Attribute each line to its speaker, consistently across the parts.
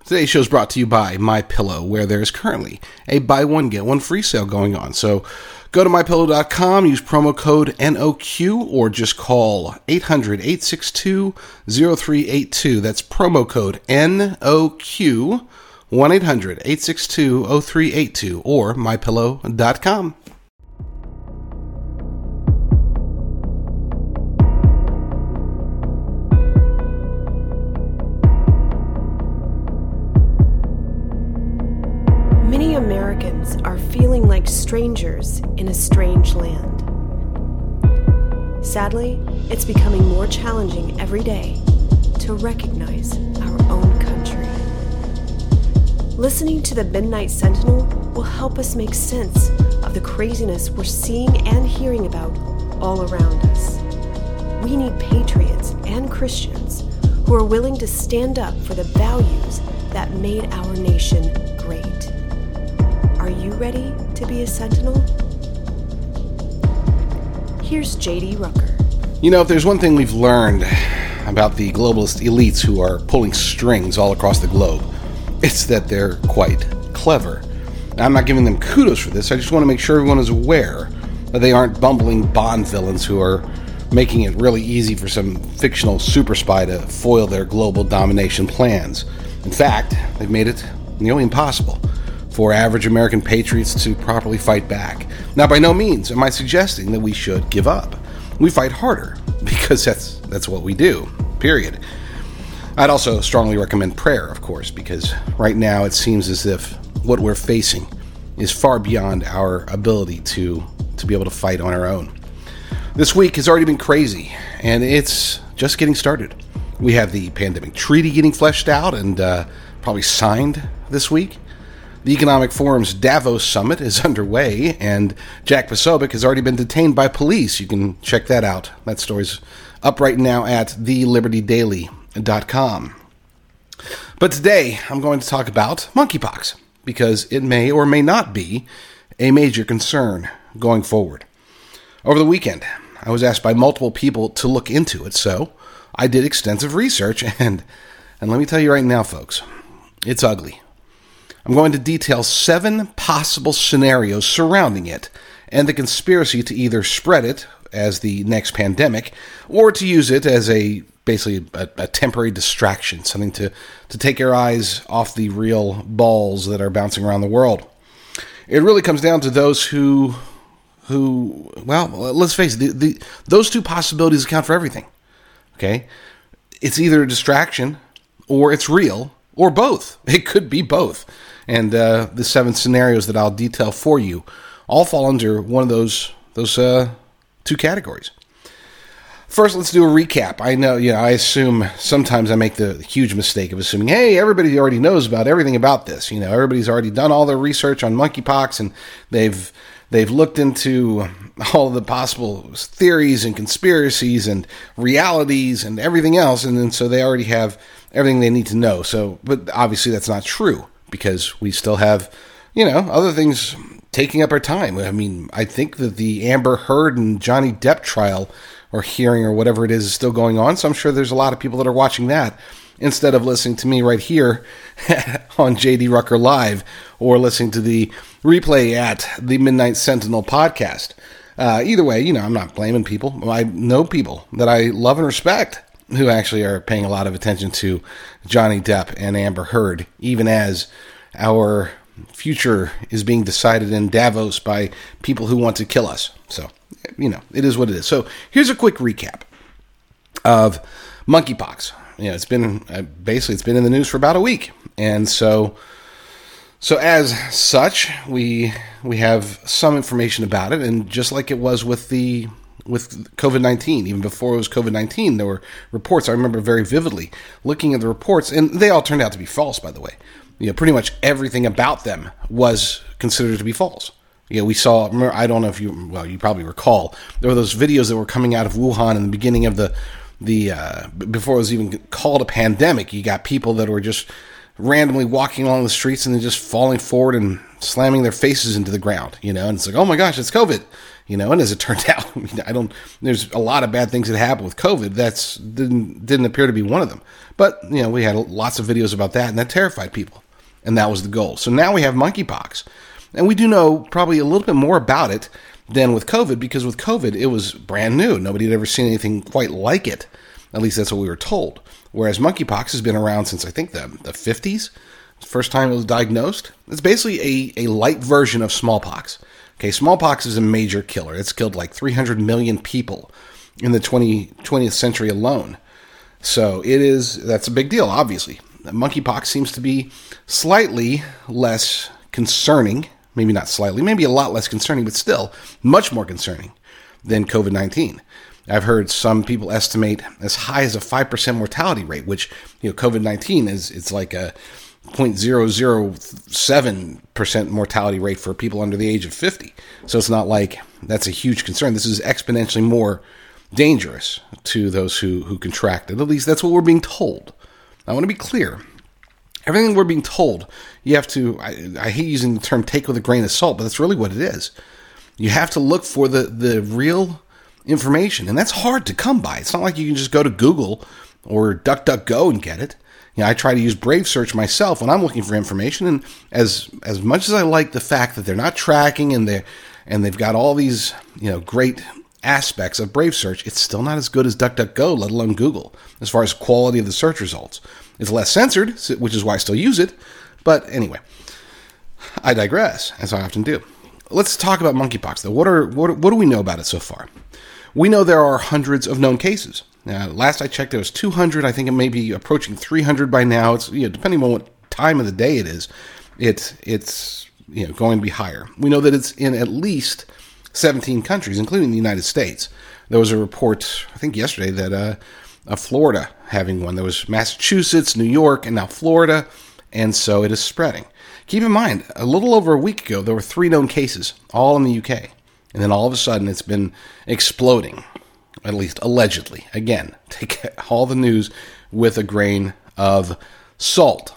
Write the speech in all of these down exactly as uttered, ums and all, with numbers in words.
Speaker 1: Today's show is brought to you by MyPillow, where there is currently a buy one, get one free sale going on. So go to my pillow dot com, use promo code N O Q, or just call eight hundred, eight six two, zero three eight two. That's promo code N O Q, one eight hundred, eight six two, zero three eight two, or my pillow dot com.
Speaker 2: Many Americans are feeling like strangers in a strange land. Sadly, it's becoming more challenging every day to recognize our own country. Listening to the Midnight Sentinel will help us make sense of the craziness we're seeing and hearing about all around us. We need patriots and Christians who are willing to stand up for the values that made our nation great. Are you ready to be a sentinel? Here's J D Rucker.
Speaker 1: You know, if there's one thing we've learned about the globalist elites who are pulling strings all across the globe, it's that they're quite clever. Now, I'm not giving them kudos for this. I just want to make sure everyone is aware that they aren't bumbling Bond villains who are making it really easy for some fictional super spy to foil their global domination plans. In fact, they've made it nearly impossible for average American patriots to properly fight back. Now, by no means am I suggesting that we should give up. We fight harder, because that's that's what we do, period. I'd also strongly recommend prayer, of course, because right now it seems as if what we're facing is far beyond our ability to, to be able to fight on our own. This week has already been crazy, and it's just getting started. We have the pandemic treaty getting fleshed out and uh, probably signed this week. The Economic Forum's Davos Summit is underway, and Jack Posobiec has already been detained by police. You can check that out. That story's up right now at the liberty daily dot com. But today, I'm going to talk about monkeypox, because it may or may not be a major concern going forward. Over the weekend, I was asked by multiple people to look into it, so I did extensive research, and, and let me tell you right now, folks, it's ugly. I'm going to detail seven possible scenarios surrounding it and the conspiracy to either spread it as the next pandemic or to use it as a basically a, a temporary distraction, something to, to take your eyes off the real balls that are bouncing around the world. It really comes down to those who, who well, let's face it, the, the, those two possibilities account for everything. Okay? It's either a distraction or it's real or both. It could be both. And uh, the seven scenarios that I'll detail for you all fall under one of those those uh, two categories. First, let's do a recap. I know, you know, I assume sometimes I make the huge mistake of assuming, hey, everybody already knows about everything about this. You know, everybody's already done all their research on monkeypox, and they've they've looked into all the possible theories and conspiracies and realities and everything else, and then so they already have everything they need to know. So, but obviously that's not true, because we still have, you know, other things taking up our time. I mean, I think that the Amber Heard and Johnny Depp trial or hearing or whatever it is is still going on, so I'm sure there's a lot of people that are watching that instead of listening to me right here on J D Rucker Live or listening to the replay at the Midnight Sentinel podcast. Uh, either way, you know, I'm not blaming people. I know people that I love and respect who actually are paying a lot of attention to Johnny Depp and Amber Heard, even as our future is being decided in Davos by people who want to kill us. So, you know, it is what it is. So here's a quick recap of monkeypox. You know, it's been, uh, basically, it's been in the news for about a week. And so, so as such, we we have some information about it. And just like it was with the with COVID nineteen, even before it was COVID nineteen, there were reports. I remember very vividly looking at the reports, and they all turned out to be false, by the way. You know, pretty much everything about them was considered to be false. You know, we saw, remember, I don't know if you, well, you probably recall, there were those videos that were coming out of Wuhan in the beginning of the, the uh, before it was even called a pandemic. You got people that were just randomly walking along the streets and then just falling forward and slamming their faces into the ground, you know, and it's like, oh my gosh, it's COVID, you know, and as it turned out, I, mean, I don't, there's a lot of bad things that happened with COVID. That's didn't, didn't appear to be one of them. But, you know, we had lots of videos about that, and that terrified people. And that was the goal. So now we have monkeypox. And we do know probably a little bit more about it than with COVID, because with COVID, it was brand new. Nobody had ever seen anything quite like it. At least that's what we were told. Whereas monkeypox has been around since, I think, the, the fifties. First time it was diagnosed. It's basically a, a light version of smallpox. Okay, smallpox is a major killer. It's killed like three hundred million people in the twentieth century alone. So it is, that's a big deal, obviously. Monkeypox seems to be slightly less concerning, maybe not slightly, maybe a lot less concerning, but still much more concerning than COVID nineteen. I've heard some people estimate as high as a five percent mortality rate, which, you know, COVID nineteen is, it's like a zero point zero zero seven percent mortality rate for people under the age of fifty. So it's not like that's a huge concern. This is exponentially more dangerous to those who, who contract it. At least that's what we're being told. I want to be clear. Everything we're being told, you have to, I, I hate using the term take with a grain of salt, but that's really what it is. You have to look for the, the real information, and that's hard to come by. It's not like you can just go to Google or DuckDuckGo and get it. You know, I try to use Brave Search myself when I'm looking for information, and as as much as I like the fact that they're not tracking and they and they've got all these, you know, great aspects of Brave Search, it's still not as good as DuckDuckGo, let alone Google, as far as quality of the search results. It's less censored, which is why I still use it. But anyway, I digress, as I often do. Let's talk about monkeypox, though. What are what, what do we know about it so far? We know there are hundreds of known cases. Now, last I checked, it was two hundred. I think it may be approaching three hundred by now. It's, you know, depending on what time of the day it is, it, it's you know going to be higher. We know that it's in at least seventeen countries, including the United States. There was a report, I think yesterday, that uh, of Florida having one. There was Massachusetts, New York, and now Florida, and so it is spreading. Keep in mind, a little over a week ago, there were three known cases, all in the U K. And then all of a sudden, it's been exploding, at least allegedly. Again, take all the news with a grain of salt.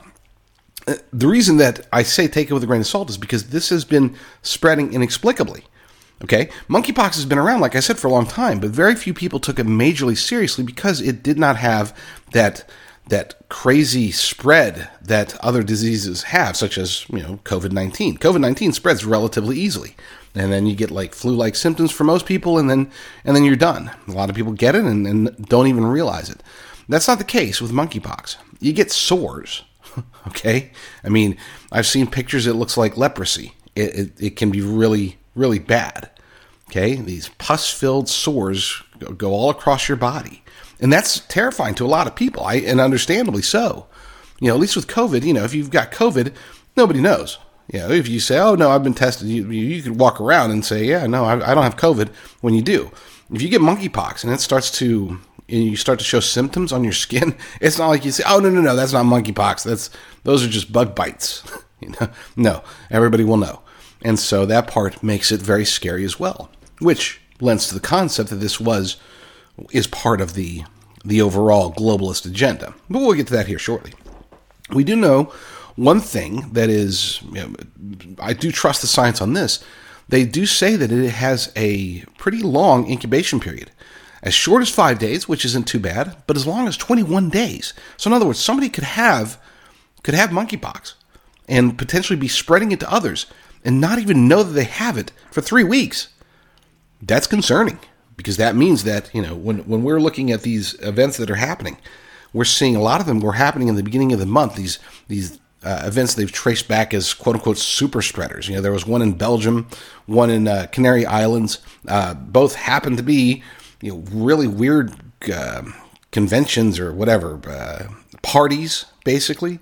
Speaker 1: The reason that I say take it with a grain of salt is because this has been spreading inexplicably. Okay? Monkeypox has been around, like I said, for a long time, but very few people took it majorly seriously because it did not have that that crazy spread that other diseases have, such as, you know, COVID nineteen. COVID nineteen spreads relatively easily. And then you get like flu-like symptoms for most people, and then and then you're done. A lot of people get it and, and don't even realize it. That's not the case with monkeypox. You get sores, okay? I mean, I've seen pictures, it looks like leprosy. It, it, it can be really, really bad, okay? These pus-filled sores go, go all across your body. And that's terrifying to a lot of people, I, and understandably so. You know, at least with COVID, you know, if you've got COVID, nobody knows. You know, if you say, oh, no, I've been tested, you, you could walk around and say, yeah, no, I, I don't have COVID when you do. If you get monkeypox and it starts to, and you start to show symptoms on your skin, it's not like you say, oh, no, no, no, that's not monkeypox. That's, those are just bug bites. You know? No, everybody will know. And so that part makes it very scary as well, which lends to the concept that this was, is part of the, the overall globalist agenda. But we'll get to that here shortly. We do know one thing that is, you know, I do trust the science on this. They do say that it has a pretty long incubation period. As short as five days, which isn't too bad, but as long as twenty-one days. So in other words, somebody could have could have monkeypox and potentially be spreading it to others and not even know that they have it for three weeks. That's concerning, because that means that, you know, when, when we're looking at these events that are happening, we're seeing a lot of them were happening in the beginning of the month. These these Uh, events they've traced back as quote-unquote super spreaders. You know, there was one in Belgium, one in uh, Canary Islands. Uh, both happened to be, you know, really weird uh, conventions or whatever, uh, parties, basically.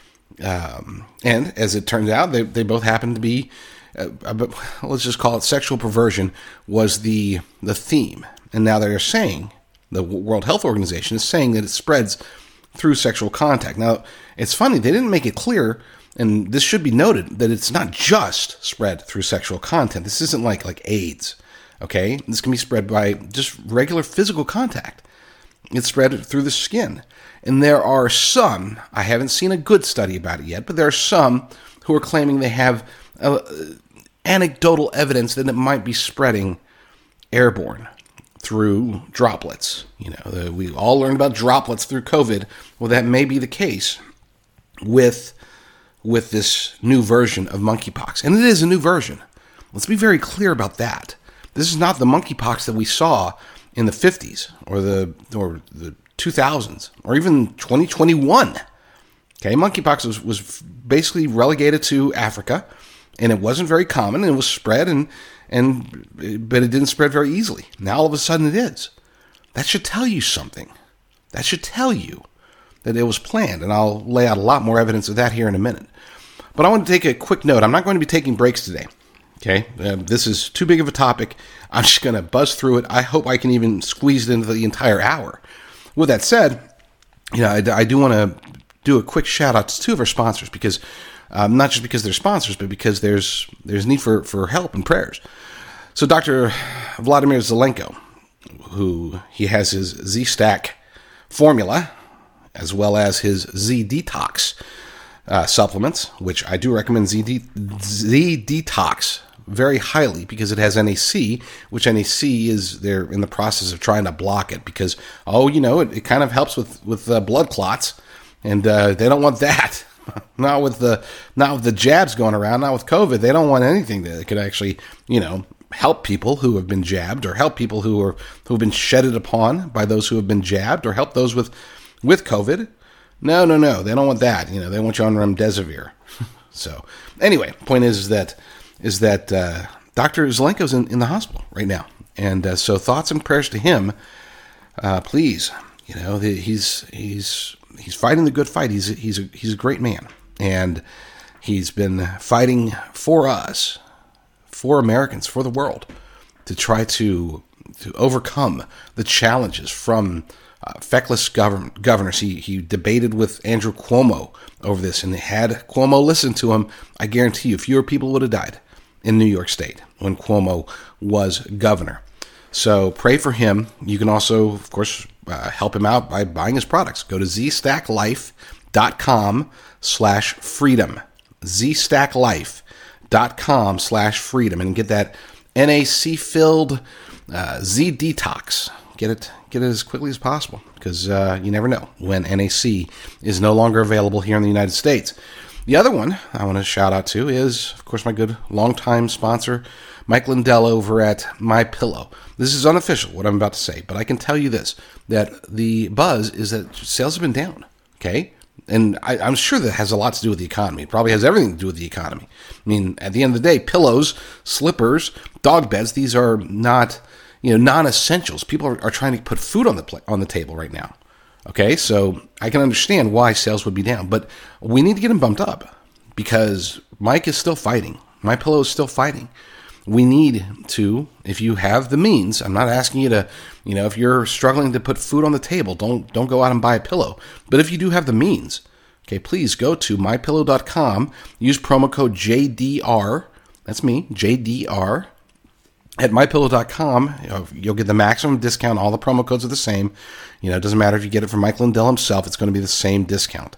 Speaker 1: Um, and as it turns out, they, they both happened to be, uh, let's just call it sexual perversion was the the theme. And now they're saying, the World Health Organization is saying that it spreads through sexual contact. Now, it's funny, they didn't make it clear, and this should be noted, that it's not just spread through sexual contact. This isn't like, like AIDS, okay? This can be spread by just regular physical contact. It's spread through the skin. And there are some, I haven't seen a good study about it yet, but there are some who are claiming they have uh, anecdotal evidence that it might be spreading airborne through droplets. You know, the, we all learned about droplets through COVID. Well, that may be the case with with this new version of monkeypox. And it is a new version. Let's be very clear about that. This is not the monkeypox that we saw in the fifties or the or the two thousands or even twenty twenty-one. Okay, monkeypox was, was basically relegated to Africa, and it wasn't very common, and it was spread, and and but it didn't spread very easily. Now all of a sudden it is. That should tell you something. That should tell you that it was planned, and I'll lay out a lot more evidence of that here in a minute. But I want to take a quick note. I'm not going to be taking breaks today. Okay, uh, this is too big of a topic. I'm just going to buzz through it. I hope I can even squeeze it into the entire hour. With that said, you know, I, I do want to do a quick shout out to two of our sponsors, because um, not just because they're sponsors, but because there's there's need for, for help and prayers. So Doctor Vladimir Zelenko, who he has his Z-Stack formula, as well as his Z-Detox uh, supplements, which I do recommend Z-De- Z-Detox very highly, because it has N A C, which N A C is, they're in the process of trying to block it, because, oh, you know, it, it kind of helps with, with uh, blood clots, and uh, they don't want that. Not with the not with the jabs going around, not with COVID. They don't want anything that could actually, you know, help people who have been jabbed, or help people who are who have been shedded upon by those who have been jabbed, or help those with with COVID. No, no, no. They don't want that. You know, they want you on remdesivir. So anyway, point is, is that is that uh, Doctor Zelenko's in, in the hospital right now, and uh, so thoughts and prayers to him, uh, please. You know, the, he's he's he's fighting the good fight. He's he's a, he's a great man, and he's been fighting for us, for Americans, for the world, to try to to overcome the challenges from uh, feckless govern, governors. He he debated with Andrew Cuomo over this, and had Cuomo listened to him, I guarantee you, fewer people would have died in New York State when Cuomo was governor. So pray for him. You can also, of course, uh, help him out by buying his products. Go to z stack life dot com slash freedom. z stack life dot com slash freedom, and get that N A C-filled uh, Z-Detox. Get it, get it as quickly as possible, because uh, you never know when N A C is no longer available here in the United States. The other one I want to shout out to is, of course, my good longtime sponsor, Mike Lindell over at MyPillow. This is unofficial, what I'm about to say, but I can tell you this, that the buzz is that sales have been down, okay? And I, I'm sure that has a lot to do with the economy. It probably has everything to do with the economy. I mean, at the end of the day, pillows, slippers, dog beds, these are not, you know, non-essentials. People are, are trying to put food on the pla- on the table right now. Okay, so I can understand why sales would be down, but we need to get them bumped up, because Mike is still fighting. MyPillow is still fighting. We need to, if you have the means, I'm not asking you to, you know, if you're struggling to put food on the table, don't don't go out and buy a pillow. But if you do have the means, okay, please go to my pillow dot com, use promo code J D R, that's me, J D R, at my pillow dot com. You know, you'll get the maximum discount. All the promo codes are the same. You know, it doesn't matter if you get it from Mike Lindell himself, it's going to be the same discount.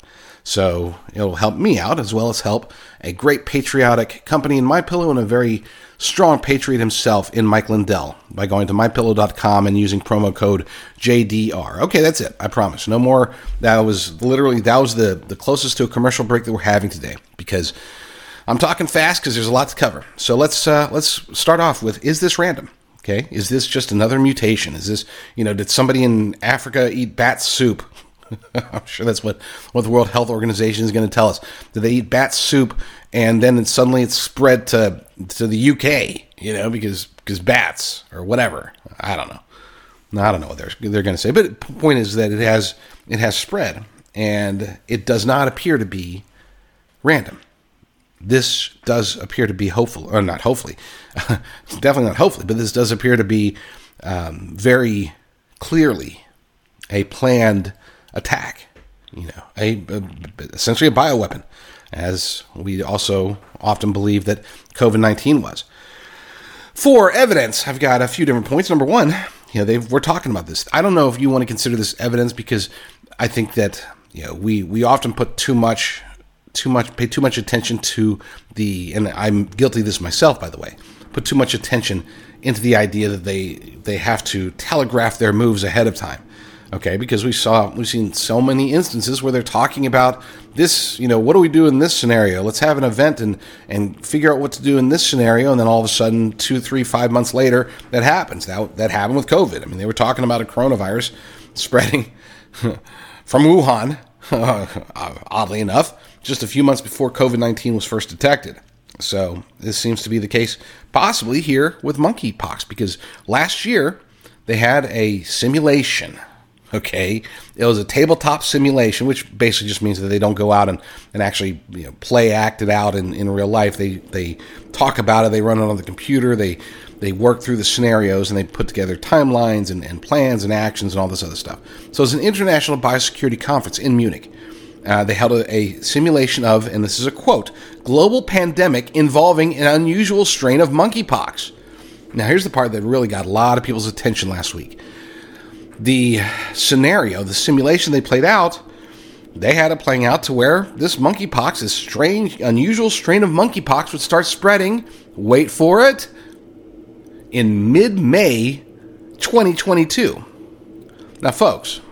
Speaker 1: So it'll help me out, as well as help a great patriotic company in MyPillow, and a very strong patriot himself in Mike Lindell, by going to my pillow dot com and using promo code J D R. Okay, that's it. I promise. No more. That was literally, that was the, the closest to a commercial break that we're having today, because I'm talking fast because there's a lot to cover. So let's uh, let's start off with, is this random? Okay, is this just another mutation? Is this, you know, did somebody in Africa eat bat soup? I'm sure that's what, what the World Health Organization is going to tell us. Did they eat bat soup, and then suddenly it's spread to to the U K, you know, because because bats or whatever. I don't know. No, I don't know what they're they're going to say. But the point is that it has it has spread, and it does not appear to be random. This does appear to be hopeful, or not hopefully, definitely not hopefully, but this does appear to be um, very clearly a planned attack, you know, a, a essentially a bioweapon, as we also often believe that COVID nineteen was. For evidence, I've got a few different points. Number one, you know, they've, we're talking about this. I don't know if you want to consider this evidence, because I think that, you know, we, we often put too much too much, pay too much attention to the, and I'm guilty of this myself, by the way, put too much attention into the idea that they they have to telegraph their moves ahead of time. Okay, because we saw, we've seen so many instances where they're talking about this, you know, what do we do in this scenario? Let's have an event and, and figure out what to do in this scenario. And then all of a sudden, two, three, five months later, that happens. That, that happened with COVID. I mean, they were talking about a coronavirus spreading from Wuhan, oddly enough, just a few months before COVID nineteen was first detected. So this seems to be the case possibly here with monkeypox, because last year they had a simulation. Okay, it was a tabletop simulation, which basically just means that they don't go out and, and actually, you know, play act it out in, in real life. They they talk about it, they run it on the computer, they they work through the scenarios, and they put together timelines and, and plans and actions and all this other stuff. So it's an international biosecurity conference in Munich. Uh, they held a, a simulation of, and this is a quote, global pandemic involving an unusual strain of monkeypox. Now here's the part that really got a lot of people's attention last week. The scenario, the simulation they played out, they had it playing out to where this monkeypox, this strange, unusual strain of monkeypox would start spreading, wait for it, in mid-May twenty twenty-two. Now, folks,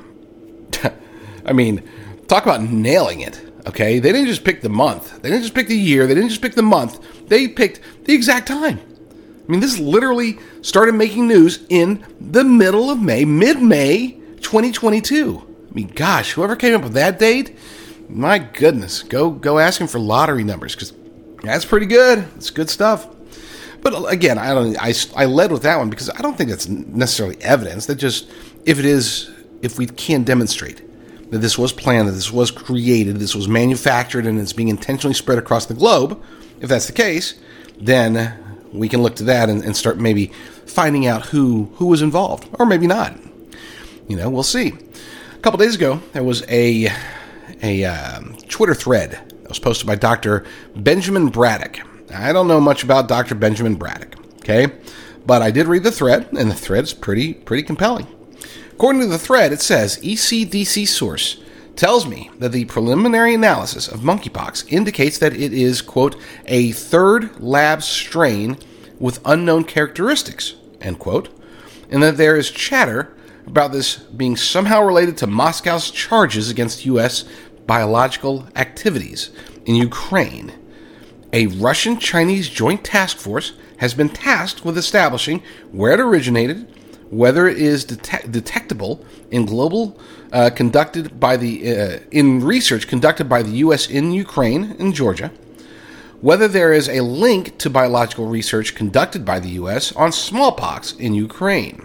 Speaker 1: I mean, talk about nailing it, okay? They didn't just pick the month. They didn't just pick the year. They didn't just pick the month. They picked the exact time. I mean, this literally started making news in the middle of May, mid-May twenty twenty-two. I mean, gosh, whoever came up with that date, my goodness, go go ask him for lottery numbers, because that's pretty good. It's good stuff. But again, I don't. I, I led with that one because I don't think that's necessarily evidence. That just, if it is, if we can demonstrate that this was planned, that this was created, this was manufactured, and it's being intentionally spread across the globe, if that's the case, then we can look to that and, and start maybe finding out who, who was involved, or maybe not. You know, we'll see. A couple days ago, there was a a um, Twitter thread that was posted by Doctor Benjamin Braddock. I don't know much about Doctor Benjamin Braddock, okay? But I did read the thread, and the thread is pretty, pretty compelling. According to the thread, it says, E C D C source tells me that the preliminary analysis of monkeypox indicates that it is, quote, a third lab strain with unknown characteristics, end quote, and that there is chatter about this being somehow related to Moscow's charges against U S biological activities in Ukraine. A Russian-Chinese joint task force has been tasked with establishing where it originated, whether it is detect- detectable in global uh, conducted by the uh, in research conducted by the U S in Ukraine and Georgia, whether there is a link to biological research conducted by the U S on smallpox in Ukraine.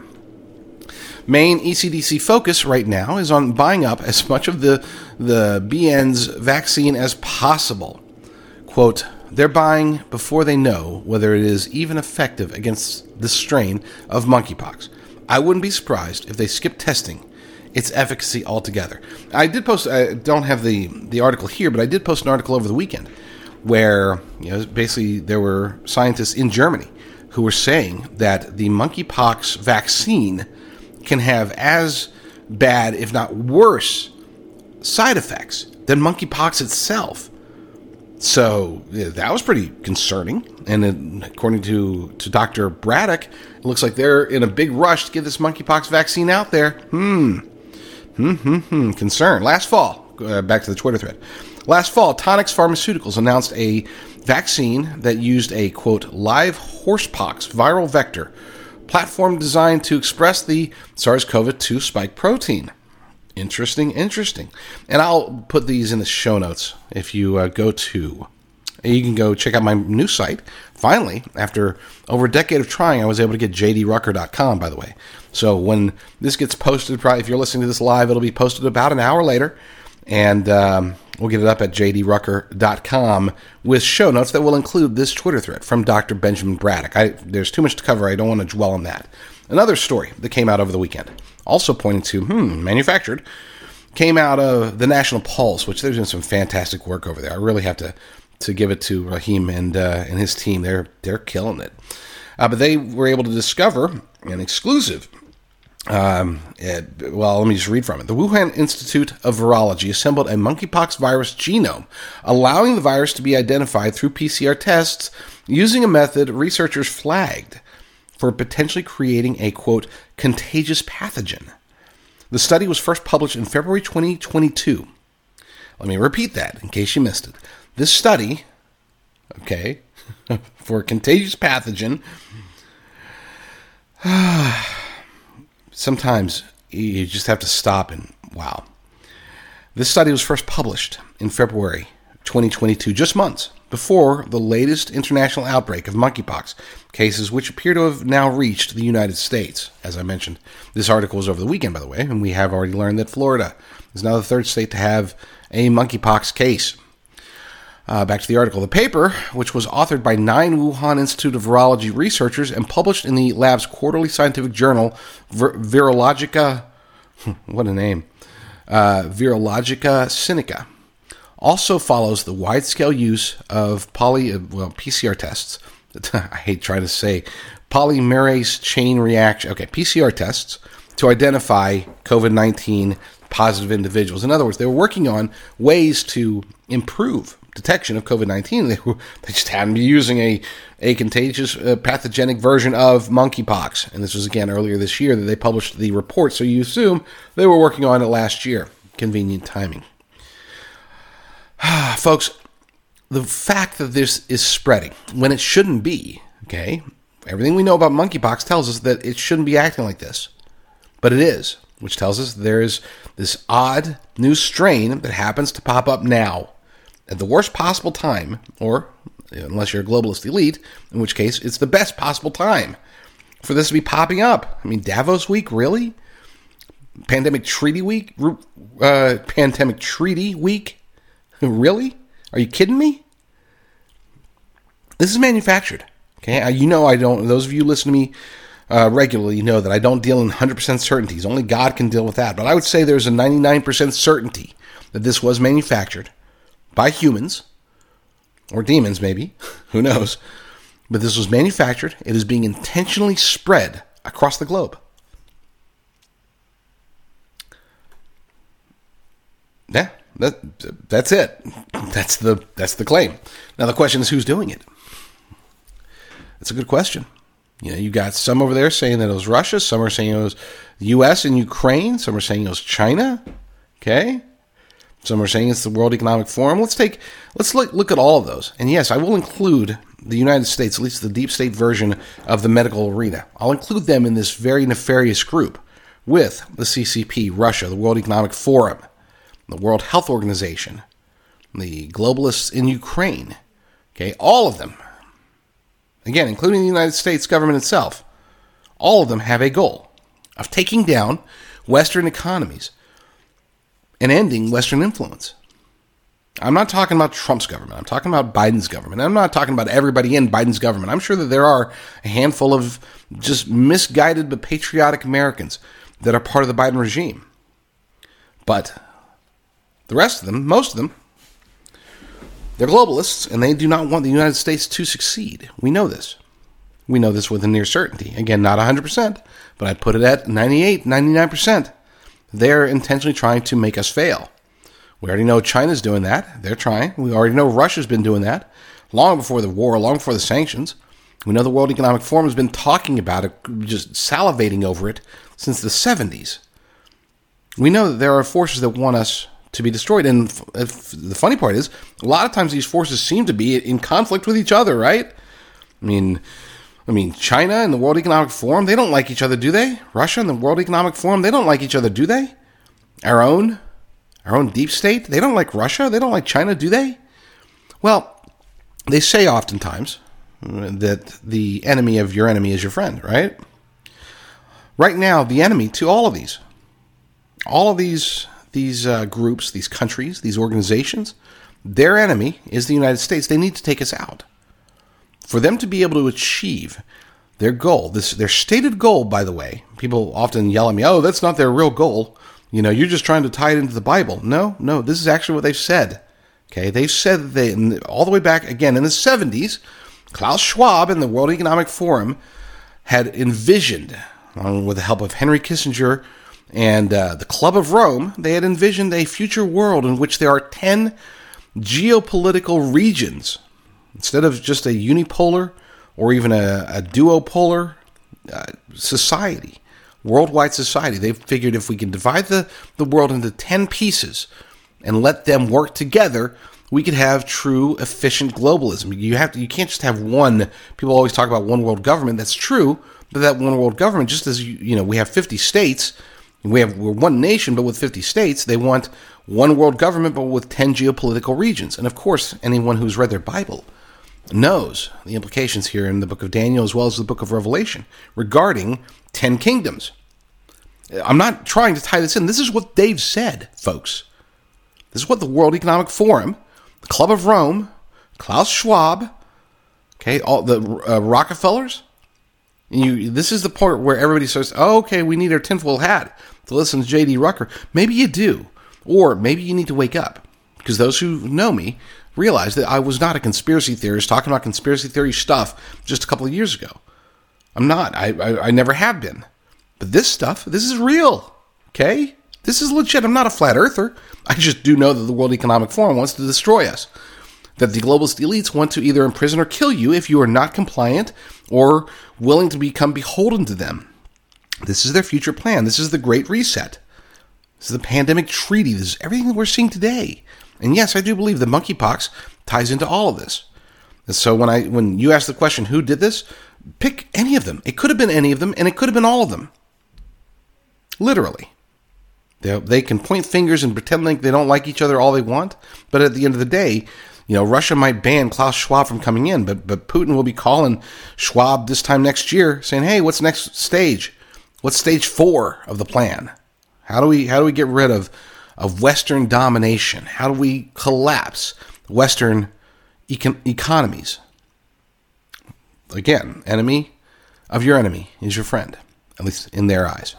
Speaker 1: Main E C D C focus right now is on buying up as much of the the B N's vaccine as possible. Quote, they're buying before they know whether it is even effective against the strain of monkeypox. I wouldn't be surprised if they skip testing its efficacy altogether. I did post, I don't have the, the article here, but I did post an article over the weekend where, you know, basically there were scientists in Germany who were saying that the monkeypox vaccine can have as bad, if not worse, side effects than monkeypox itself. So yeah, that was pretty concerning. And it, according to, to Doctor Braddock, it looks like they're in a big rush to get this monkeypox vaccine out there. Hmm. Hmm, hmm, hmm. Concern. Last fall, uh, back to the Twitter thread. Last fall, Tonix Pharmaceuticals announced a vaccine that used a, quote, live horsepox viral vector platform designed to express the SARS-C o V two spike protein. Interesting, interesting. And I'll put these in the show notes if you uh, go to... You can go check out my new site. Finally, after over a decade of trying, I was able to get j d rucker dot com, by the way. So when this gets posted, probably if you're listening to this live, it'll be posted about an hour later. And um, we'll get it up at j d rucker dot com with show notes that will include this Twitter thread from Doctor Benjamin Braddock. I, there's too much to cover. I don't want to dwell on that. Another story that came out over the weekend, also pointing to, hmm, manufactured, came out of the National Pulse, which they're doing some fantastic work over there. I really have to, to give it to Raheem and uh, and his team. They're, they're killing it. Uh, but they were able to discover an exclusive Um, it, well, let me just read from it. The Wuhan Institute of Virology assembled a monkeypox virus genome, allowing the virus to be identified through P C R tests using a method researchers flagged for potentially creating a, quote, contagious pathogen. The study was first published in February twenty twenty-two. Let me repeat that in case you missed it. This study, okay, for a contagious pathogen, sometimes you just have to stop and wow. This study was first published in February twenty twenty-two, just months before the latest international outbreak of monkeypox cases, which appear to have now reached the United States. As I mentioned, this article was over the weekend, by the way, and we have already learned that Florida is now the third state to have a monkeypox case. Uh, back to the article. The paper, which was authored by nine Wuhan Institute of Virology researchers and published in the lab's quarterly scientific journal, Vir- Virologica, what a name, uh, Virologica Sinica, also follows the wide-scale use of poly, well, P C R tests. I hate trying to say polymerase chain reaction. Okay, P C R tests to identify COVID nineteen positive individuals. In other words, they were working on ways to improve detection of COVID nineteen. They, were, they just happened to be using a, a contagious uh, pathogenic version of monkeypox. And this was, again, earlier this year that they published the report. So you assume they were working on it last year. Convenient timing. Folks, the fact that this is spreading when it shouldn't be, okay, everything we know about monkeypox tells us that it shouldn't be acting like this. But it is, which tells us there is this odd new strain that happens to pop up now at the worst possible time, or unless you're a globalist elite, in which case it's the best possible time for this to be popping up. I mean, Davos week, really? Pandemic treaty week? Uh, pandemic treaty week? Really? Are you kidding me? This is manufactured. Okay, uh, you know I don't. Those of you who listen to me uh, regularly, you know that I don't deal in one hundred percent certainties. Only God can deal with that. But I would say there's a ninety-nine percent certainty that this was manufactured by humans or demons, maybe. Who knows? But this was manufactured. It is being intentionally spread across the globe. Yeah. That that's it. That's the that's the claim. Now the question is, who's doing it? It's a good question. You know, you got some over there saying that it was Russia. Some are saying it was the U S and Ukraine. Some are saying it was China. Okay. Some are saying it's the World Economic Forum. Let's take let's look look at all of those. And yes, I will include the United States, at least the deep state version of the medical arena. I'll include them in this very nefarious group with the C C P, Russia, the World Economic Forum, the World Health Organization, the globalists in Ukraine, okay, all of them, again, including the United States government itself, all of them have a goal of taking down Western economies and ending Western influence. I'm not talking about Trump's government. I'm talking about Biden's government. I'm not talking about everybody in Biden's government. I'm sure that there are a handful of just misguided but patriotic Americans that are part of the Biden regime. But the rest of them, most of them, they're globalists, and they do not want the United States to succeed. We know this. We know this with a near certainty. Again, not one hundred percent, but I'd put it at ninety-eight, ninety-nine percent. They're intentionally trying to make us fail. We already know China's doing that. They're trying. We already know Russia's been doing that long before the war, long before the sanctions. We know the World Economic Forum has been talking about it, just salivating over it, since the seventies. We know that there are forces that want us to be destroyed. And the funny part is, a lot of times these forces seem to be in conflict with each other, right? I mean, I mean, China and the World Economic Forum, they don't like each other, do they? Russia and the World Economic Forum, they don't like each other, do they? Our own, our own deep state, they don't like Russia, they don't like China, do they? Well, they say oftentimes that the enemy of your enemy is your friend, right? Right now, the enemy to all of these, all of these these uh, groups, these countries, these organizations, their enemy is the United States. They need to take us out. For them to be able to achieve their goal, this their stated goal, by the way, people often yell at me, oh, that's not their real goal. You know, you're just trying to tie it into the Bible. No, no, this is actually what they've said. Okay, they've said that they, all the way back, again, in the seventies, Klaus Schwab and the World Economic Forum had envisioned along with the help of Henry Kissinger and uh, the Club of Rome, they had envisioned a future world in which there are ten geopolitical regions. Instead of just a unipolar or even a, a duopolar uh, society, worldwide society, they've figured if we can divide the, the world into ten pieces and let them work together, we could have true, efficient globalism. You have to, you can't just have one. People always talk about one world government. That's true, but that one world government, just as you, you know, we have fifty states, we have we're one nation, but with fifty states, they want one world government, but with ten geopolitical regions. And of course, anyone who's read their Bible knows the implications here in the book of Daniel as well as the book of Revelation regarding ten kingdoms. I'm not trying to tie this in. This is what they've said, folks. This is what the World Economic Forum, the Club of Rome, Klaus Schwab, okay, all the uh, Rockefellers. You, this is the part where everybody says, oh, okay, we need our tinfoil hat to listen to J D Rucker. Maybe you do. Or maybe you need to wake up. Because those who know me realize that I was not a conspiracy theorist talking about conspiracy theory stuff just a couple of years ago. I'm not. I, I, I never have been. But this stuff, this is real. Okay? This is legit. I'm not a flat earther. I just do know that the World Economic Forum wants to destroy us. That the globalist elites want to either imprison or kill you if you are not compliant or willing to become beholden to them. This is their future plan. This is the Great Reset. This is the pandemic treaty. This is everything that we're seeing today. And yes, I do believe the monkeypox ties into all of this. And so when I when you ask the question, who did this? Pick any of them. It could have been any of them, and it could have been all of them. Literally. They, they can point fingers and pretend like they don't like each other all they want, but at the end of the day, you know, Russia might ban Klaus Schwab from coming in, but but Putin will be calling Schwab this time next year saying, hey, what's next stage? What's stage four of the plan? How do we how do we get rid of, of Western domination? How do we collapse Western econ- economies? Again, enemy of your enemy is your friend, at least in their eyes.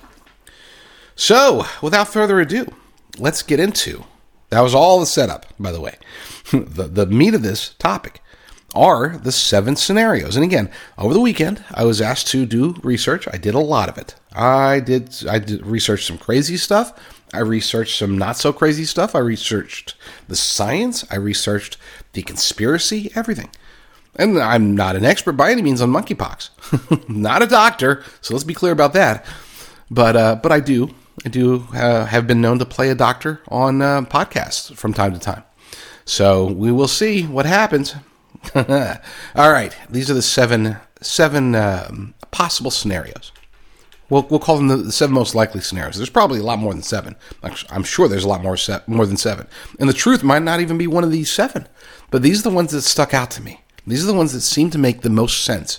Speaker 1: So, without further ado, let's get into, that was all the setup, by the way. the, the meat of this topic are the seven scenarios. And again, over the weekend, I was asked to do research. I did a lot of it. I did, I did research some crazy stuff. I researched some not so crazy stuff. I researched the science. I researched the conspiracy, everything. And I'm not an expert by any means on monkeypox. Not a doctor, so let's be clear about that. But uh, but I do. I do uh, have been known to play a doctor on uh, podcasts from time to time. So we will see what happens. All right. These are the seven seven um, possible scenarios. We'll we'll call them the, the seven most likely scenarios. There's probably a lot more than seven. I'm sure there's a lot more se- more than seven. And the truth might not even be one of these seven. But these are the ones that stuck out to me. These are the ones that seem to make the most sense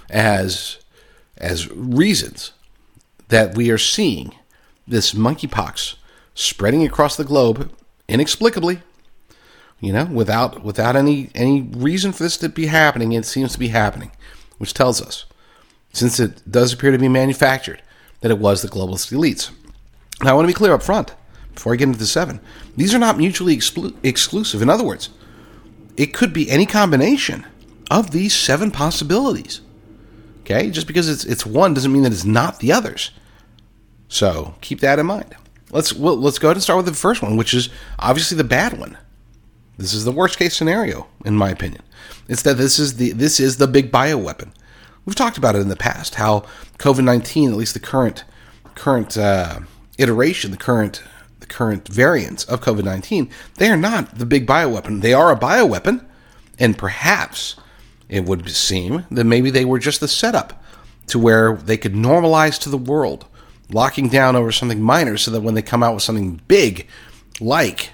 Speaker 1: as as reasons that we are seeing this monkeypox spreading across the globe inexplicably, you know, without without any any reason for this to be happening. It seems to be happening, which tells us, since it does appear to be manufactured, that it was the globalist elites. Now, I want to be clear up front, before I get into the seven. These are not mutually exclu- exclusive. In other words, it could be any combination of these seven possibilities. Okay? Just because it's it's one doesn't mean that it's not the others. So keep that in mind. Let's well, let's go ahead and start with the first one, which is obviously the bad one. This is the worst case scenario, in my opinion. It's that this is the this is the big bioweapon. We've talked about it in the past, how COVID nineteen, at least the current current uh, iteration, the current the current variants of COVID nineteen, they are not the big bioweapon. They are a bioweapon, and perhaps it would seem that maybe they were just the setup to where they could normalize to the world, locking down over something minor so that when they come out with something big, like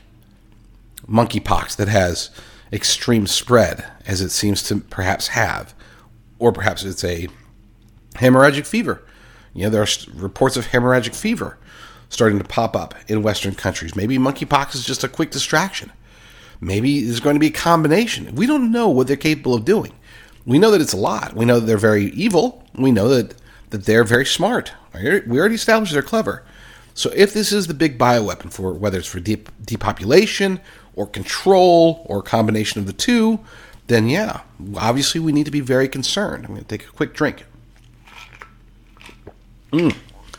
Speaker 1: monkeypox that has extreme spread, as it seems to perhaps have, or perhaps it's a hemorrhagic fever. You know, there are reports of hemorrhagic fever starting to pop up in Western countries. Maybe monkeypox is just a quick distraction. Maybe there's going to be a combination. We don't know what they're capable of doing. We know that it's a lot. We know that they're very evil. We know that, that they're very smart. We already established they're clever. So if this is the big bioweapon, for whether it's for de- depopulation or control or a combination of the two, then yeah, obviously we need to be very concerned. I'm going to take a quick drink. Mm.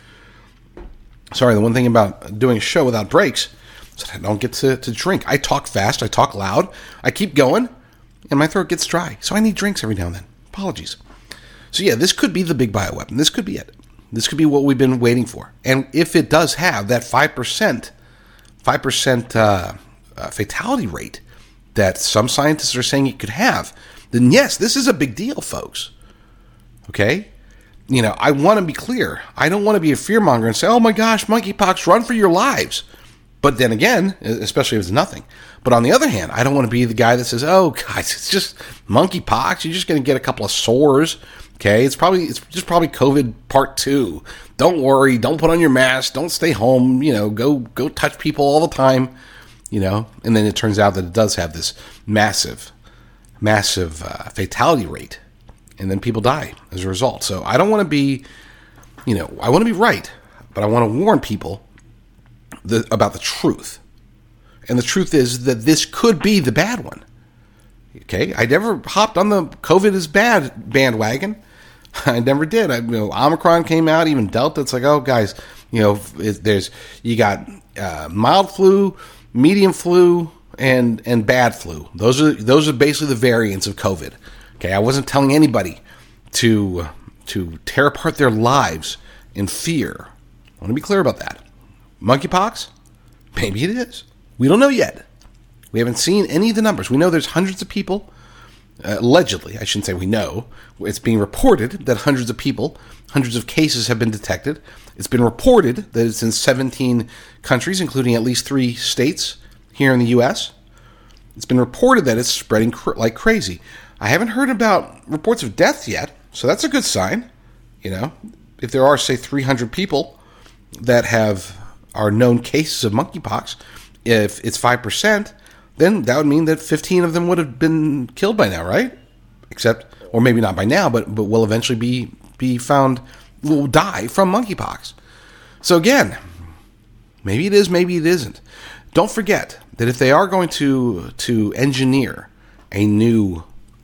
Speaker 1: Sorry, the one thing about doing a show without breaks is that I don't get to, to drink. I talk fast, I talk loud, I keep going, and my throat gets dry. So I need drinks every now and then. Apologies. So yeah, this could be the big bioweapon. This could be it. This could be what we've been waiting for. And if it does have that five percent, five percent uh, uh, fatality rate that some scientists are saying it could have, then yes, this is a big deal, folks. Okay? You know, I want to be clear. I don't want to be a fearmonger and say, oh my gosh, monkeypox, run for your lives. But then again, especially if it's nothing. But on the other hand, I don't want to be the guy that says, oh guys, it's just monkeypox. You're just going to get a couple of sores. Okay? It's probably, it's just probably COVID part two. Don't worry. Don't put on your mask. Don't stay home. You know, go, go touch people all the time. You know, and then it turns out that it does have this massive, massive uh, fatality rate. And then people die as a result. So I don't want to be, you know, I want to be right, but I want to warn people the, about the truth. And the truth is that this could be the bad one. Okay? I never hopped on the COVID is bad bandwagon. I never did. I, you know, Omicron came out, even Delta. It's like, oh, guys, you know, it, there's, you got uh, mild flu, medium flu, and and bad flu. Those are those are basically the variants of COVID. Okay, I wasn't telling anybody to to tear apart their lives in fear. I want to be clear about that. Monkeypox? Maybe it is. We don't know yet. We haven't seen any of the numbers. We know there's hundreds of people, uh, allegedly, I shouldn't say we know. It's being reported that hundreds of people, hundreds of cases have been detected. It's been reported that it's in seventeen countries, including at least three states here in the U S. It's been reported that it's spreading cr- like crazy. I haven't heard about reports of deaths yet, so that's a good sign. You know, if there are, say, three hundred people that have are known cases of monkeypox, if it's five percent, then that would mean that fifteen of them would have been killed by now, right? Except, or maybe not by now, but but will eventually be be found, will die from monkeypox. So again, maybe it is, maybe it isn't. Don't forget that if they are going to to engineer a new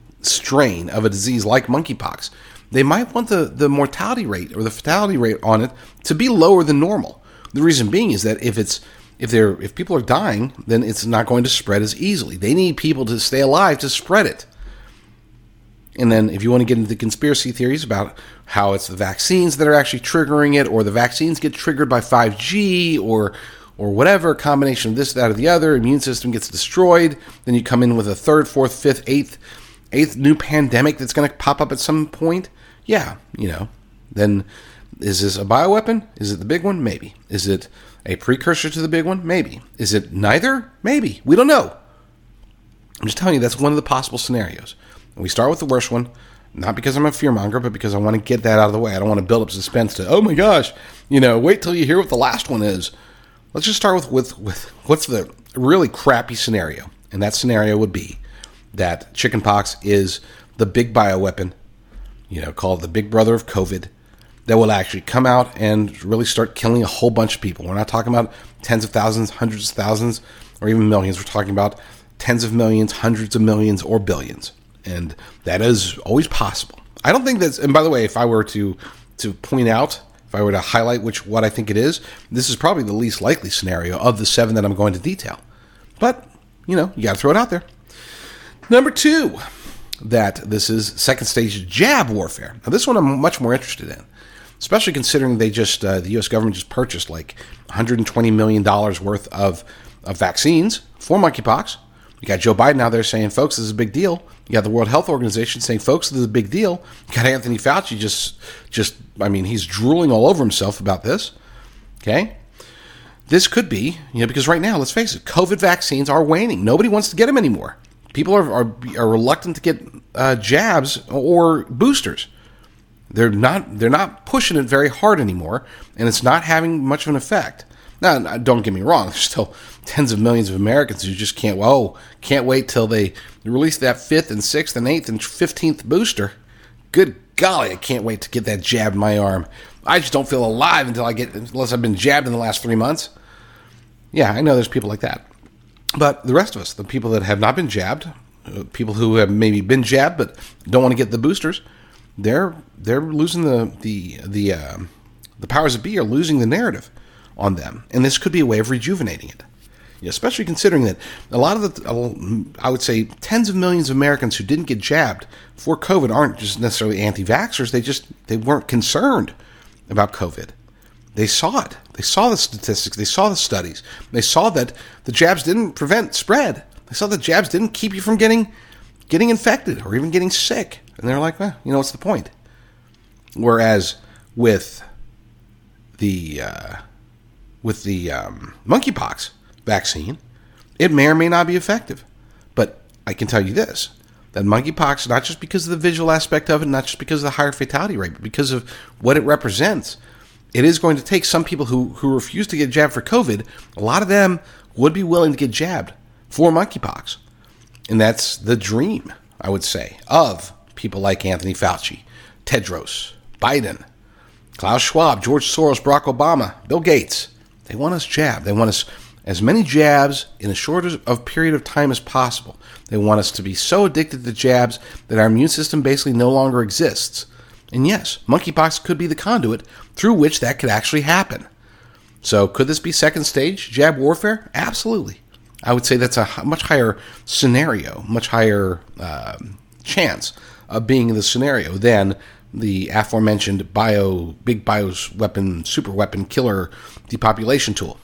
Speaker 1: strain of a disease like monkeypox, they might want the, the mortality rate or the fatality rate on it to be lower than normal. The reason being is that if it's if they're if people are dying, then it's not going to spread as easily. They need people to stay alive to spread it. And then if you want to get into the conspiracy theories about how it's the vaccines that are actually triggering it, or the vaccines get triggered by five G, or or whatever, a combination of this, that, or the other, immune system gets destroyed, then you come in with a third, fourth, fifth, eighth eighth new pandemic that's going to pop up at some point, yeah, you know, then is this a bioweapon? Is it the big one? Maybe. Is it a precursor to the big one? Maybe. Is it neither? Maybe. We don't know. I'm just telling you that's one of the possible scenarios. And we start with the worst one, not because I'm a fearmonger, but because I want to get that out of the way. I don't want to build up suspense to, oh my gosh, you know, wait till you hear what the last one is. Let's just start with, with, with what's the really crappy scenario. And that scenario would be that chickenpox is the big bioweapon, you know, called the big brother of COVID, that will actually come out and really start killing a whole bunch of people. We're not talking about tens of thousands, hundreds of thousands, or even millions. We're talking about tens of millions, hundreds of millions, or billions. And that is always possible. I don't think that's, and by the way, if I were to to point out, if I were to highlight which what I think it is, this is probably the least likely scenario of the seven that I'm going to detail. But, you know, you got to throw it out there. Number two, that this is second stage jab warfare. Now, this one I'm much more interested in, especially considering they just, uh, the U S government just purchased like one hundred twenty million dollars worth of, of vaccines for monkeypox. You got Joe Biden out there saying, folks, this is a big deal. You got the World Health Organization saying, folks, this is a big deal. You got Anthony Fauci just, just, I mean, he's drooling all over himself about this. Okay? This could be, you know, because right now, let's face it, COVID vaccines are waning. Nobody wants to get them anymore. People are are, are reluctant to get uh, jabs or boosters. They're not they're not pushing it very hard anymore, and it's not having much of an effect. Now, don't get me wrong. There's still tens of millions of Americans who just can't. Whoa, can't wait till they release that fifth and sixth and eighth and fifteenth booster. Good golly, I can't wait to get that jab in my arm. I just don't feel alive until I get, unless I've been jabbed in the last three months. Yeah, I know there's people like that. But the rest of us, the people that have not been jabbed, uh, people who have maybe been jabbed but don't want to get the boosters, they're they're losing the the the uh, The powers that be are losing the narrative on them, and this could be a way of rejuvenating it. You know, especially considering that a lot of the, I would say, tens of millions of Americans who didn't get jabbed for COVID aren't just necessarily anti-vaxxers. They just they weren't concerned about COVID. They saw it. They saw the statistics. They saw the studies. They saw that the jabs didn't prevent spread. They saw that jabs didn't keep you from getting getting infected or even getting sick. And they're like, well, you know, what's the point? Whereas with the uh, with the um, monkeypox vaccine, it may or may not be effective. But I can tell you this, that monkeypox, not just because of the visual aspect of it, not just because of the higher fatality rate, but because of what it represents, it is going to take some people who, who refuse to get jabbed for COVID, a lot of them would be willing to get jabbed for monkeypox. And that's the dream, I would say, of people like Anthony Fauci, Tedros, Biden, Klaus Schwab, George Soros, Barack Obama, Bill Gates. They want us jabbed. They want us as many jabs in as short of period of time as possible. They want us to be so addicted to jabs that our immune system basically no longer exists. And yes, monkeypox could be the conduit through which that could actually happen. So could this be second stage jab warfare? Absolutely. I would say that's a much higher scenario, much higher uh, chance of being the scenario than the aforementioned bio, big bios weapon, super weapon killer depopulation tool.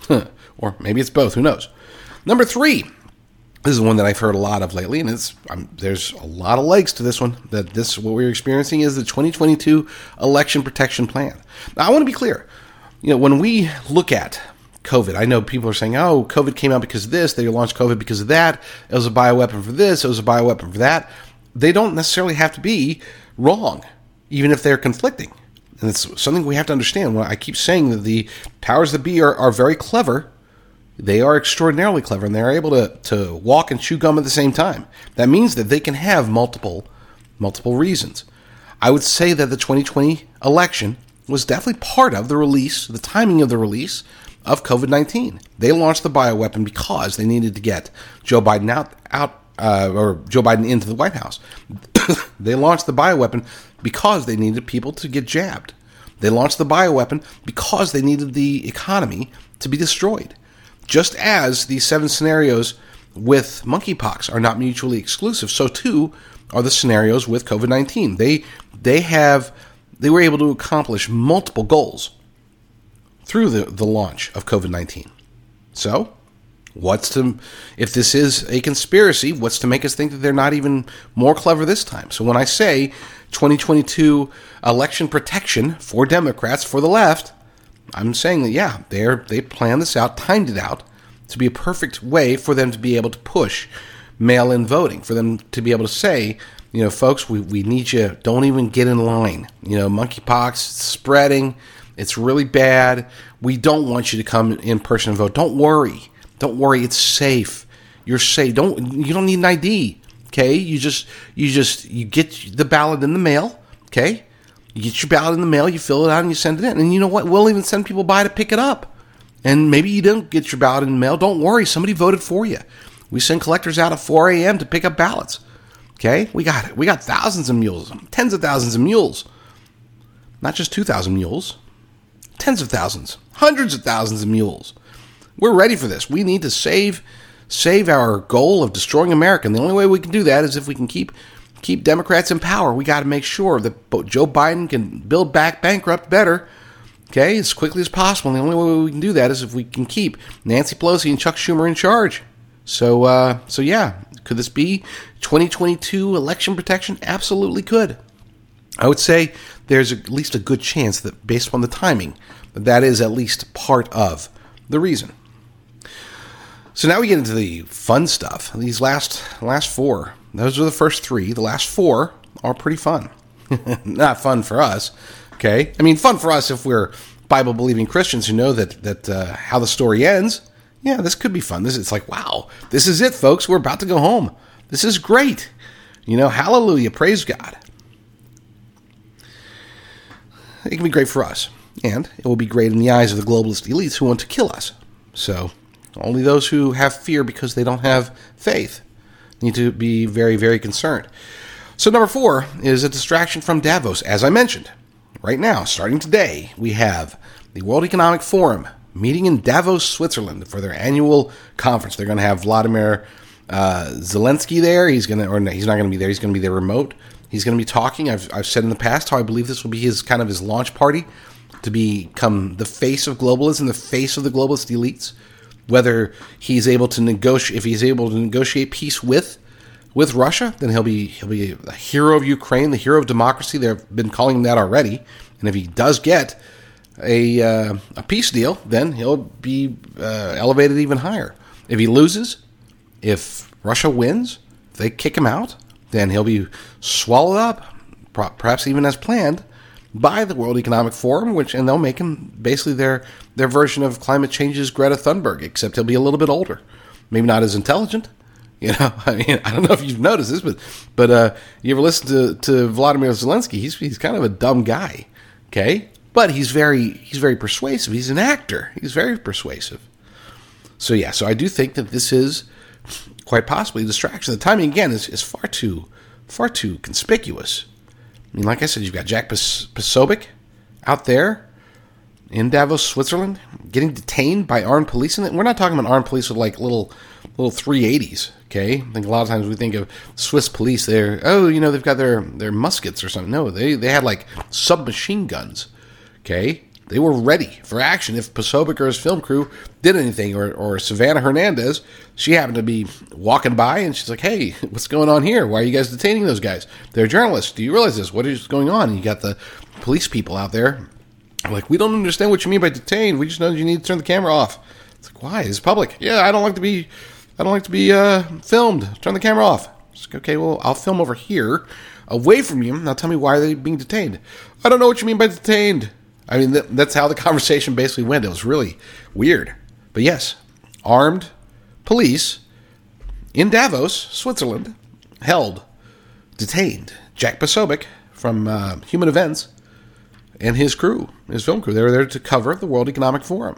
Speaker 1: Or maybe it's both, who knows. Number three, this is one that I've heard a lot of lately, and it's um, there's a lot of legs to this one, that this, what we're experiencing is the twenty twenty-two Election Protection Plan. Now, I want to be clear. You know, when we look at COVID, I know people are saying, oh, COVID came out because of this, they launched COVID because of that, it was a bioweapon for this, it was a bioweapon for that. They don't necessarily have to be wrong, even if they're conflicting. And it's something we have to understand. When I keep saying that the powers that be are, are very clever, they are extraordinarily clever, and they're able to, to walk and chew gum at the same time. That means that they can have multiple multiple reasons. I would say that the twenty twenty election was definitely part of the release, the timing of the release of COVID nineteen. They launched the bioweapon because they needed to get Joe Biden out, out uh, or Joe Biden into the White House. They launched the bioweapon because they needed people to get jabbed. They launched the bioweapon because they needed the economy to be destroyed. Just as these seven scenarios with monkeypox are not mutually exclusive, so too are the scenarios with COVID nineteen. They they have they were able to accomplish multiple goals through the, the launch of COVID nineteen. So, what's to if this is a conspiracy, what's to make us think that they're not even more clever this time? So when I say twenty twenty-two election protection for Democrats, for the left, I'm saying that, yeah, they they planned this out, timed it out to be a perfect way for them to be able to push mail-in voting, for them to be able to say, you know, folks, we, we need you, don't even get in line. You know, monkeypox is spreading, it's really bad. We don't want you to come in person and vote. Don't worry. Don't worry, it's safe. You're safe. Don't you don't need an I D, okay? You just you just you get the ballot in the mail, okay? You get your ballot in the mail, you fill it out, and you send it in. And you know what? We'll even send people by to pick it up. And maybe you don't get your ballot in the mail. Don't worry. Somebody voted for you. We send collectors out at four a.m. to pick up ballots. Okay? We got it. We got thousands of mules, tens of thousands of mules. Not just two thousand mules. Tens of thousands, hundreds of thousands of mules. We're ready for this. We need to save save our goal of destroying America. And the only way we can do that is if we can keep keep Democrats in power. We got to make sure that Joe Biden can build back bankrupt better, okay, as quickly as possible. And the only way we can do that is if we can keep Nancy Pelosi and Chuck Schumer in charge. So, uh, so yeah, could this be twenty twenty-two election protection? Absolutely could. I would say there's at least a good chance that, based upon the timing, that that is at least part of the reason. So now we get into the fun stuff. These last last four, those are the first three. The last four are pretty fun. Not fun for us, okay? I mean, fun for us if we're Bible-believing Christians who know that that uh, how the story ends. Yeah, this could be fun. This it's like, wow, this is it, folks. We're about to go home. This is great. You know, hallelujah, praise God. It can be great for us, and it will be great in the eyes of the globalist elites who want to kill us. So, only those who have fear because they don't have faith need to be very, very concerned. So number four is a distraction from Davos, as I mentioned. right now, starting today, we have the World Economic Forum meeting in Davos, Switzerland for their annual conference. They're going to have Vladimir uh, Zelensky there. He's going to, or no, he's not going to be there. He's going to be there remote. He's going to be talking. I've, I've said in the past how I believe this will be his kind of his launch party to become the face of globalism, the face of the globalist elites. Whether he's able to negotiate, if he's able to negotiate peace with with Russia, then he'll be he'll be a hero of Ukraine, the hero of democracy. They've been calling him that already. And if he does get a uh, a peace deal, then he'll be uh, elevated even higher. If he loses, if Russia wins, if they kick him out, then he'll be swallowed up, perhaps even as planned, by the World Economic Forum, which and they'll make him basically their their version of climate change's Greta Thunberg, except he'll be a little bit older, maybe not as intelligent. You know, I mean, I don't know if you've noticed this, but but uh, you ever listen to, to Vladimir Zelensky? He's he's kind of a dumb guy, okay? But he's very he's very persuasive. He's an actor. He's very persuasive. So yeah, so I do think that this is quite possibly a distraction. The timing again is, is far too far too conspicuous. I mean, like I said, you've got Jack Pas- Posobiec out there in Davos, Switzerland, getting detained by armed police. And we're not talking about armed police with like little little three eighties, okay? I think a lot of times we think of Swiss police, they're, oh, you know, they've got their, their muskets or something. No, they, they had like submachine guns, okay? They were ready for action if Posobiec or his film crew did anything, or, or Savannah Hernandez, she happened to be walking by and she's like, hey, what's going on here? Why are you guys detaining those guys? They're journalists. Do you realize this? What is going on? And you got the police people out there like, we don't understand what you mean by detained. We just know you need to turn the camera off. It's like, why? It's public. Yeah, I don't like to be, I don't like to be uh, filmed. Turn the camera off. It's like, okay, well, I'll film over here, away from you. Now tell me, why are they being detained? I don't know what you mean by detained. I mean, that, that's how the conversation basically went. It was really weird. But yes, armed police in Davos, Switzerland, held, detained Jack Posobiec from uh, Human Events and his crew, his film crew. They were there to cover the World Economic Forum.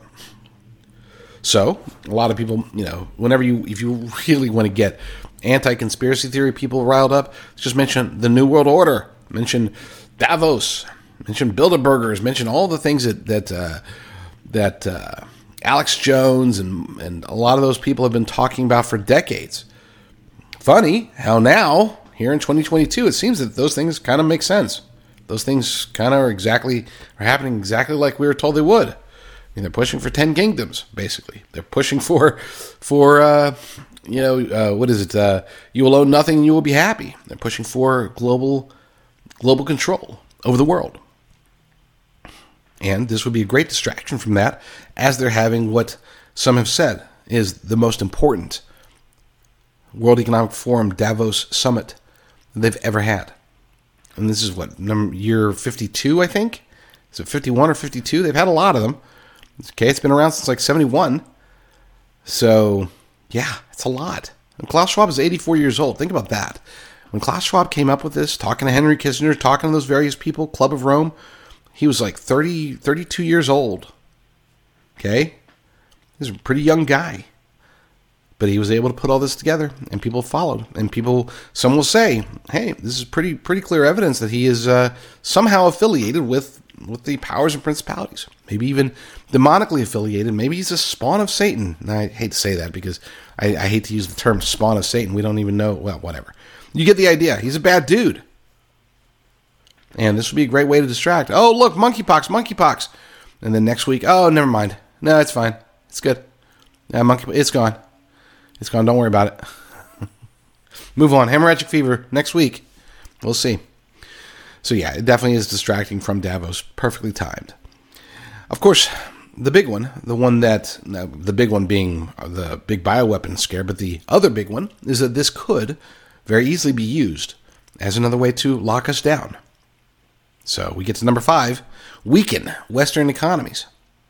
Speaker 1: So, a lot of people, you know, whenever you, if you really want to get anti-conspiracy theory people riled up, just mention the New World Order, mention Davos, mention Bilderbergers, mention all the things that that uh, that uh, Alex Jones and and a lot of those people have been talking about for decades. Funny how now, here in twenty twenty-two, it seems that those things kind of make sense. Those things kind of are exactly are happening exactly like we were told they would. I mean, they're pushing for ten kingdoms, basically. They're pushing for for uh, you know uh, what is it? Uh, you will own nothing, and you will be happy. They're pushing for global global control over the world. And this would be a great distraction from that, as they're having what some have said is the most important World Economic Forum Davos summit they've ever had. And this is what, number, year fifty-two, I think? Is it fifty-one or fifty-two? They've had a lot of them. Okay, it's been around since like seventy-one. So, yeah, it's a lot. And Klaus Schwab is eighty-four years old. Think about that. When Klaus Schwab came up with this, talking to Henry Kissinger, talking to those various people, Club of Rome, he was like thirty, thirty-two years old. Okay? He's a pretty young guy. But he was able to put all this together, and people followed. And people, some will say, hey, this is pretty pretty clear evidence that he is uh, somehow affiliated with, with the powers and principalities. Maybe even demonically affiliated. Maybe he's a spawn of Satan. And I hate to say that because I, I hate to use the term spawn of Satan. We don't even know. Well, whatever. You get the idea. He's a bad dude. And this would be a great way to distract. Oh, look, monkeypox, monkeypox. And then next week, oh, never mind. No, it's fine. It's good. Yeah, monkey, it's gone. It's gone. Don't worry about it. Move on. Hemorrhagic fever next week. We'll see. So yeah, it definitely is distracting from Davos. Perfectly timed. Of course, the big one, the one that, uh, the big one being the big bioweapon scare, but the other big one is that this could very easily be used as another way to lock us down. So we get to number five, weaken Western economies.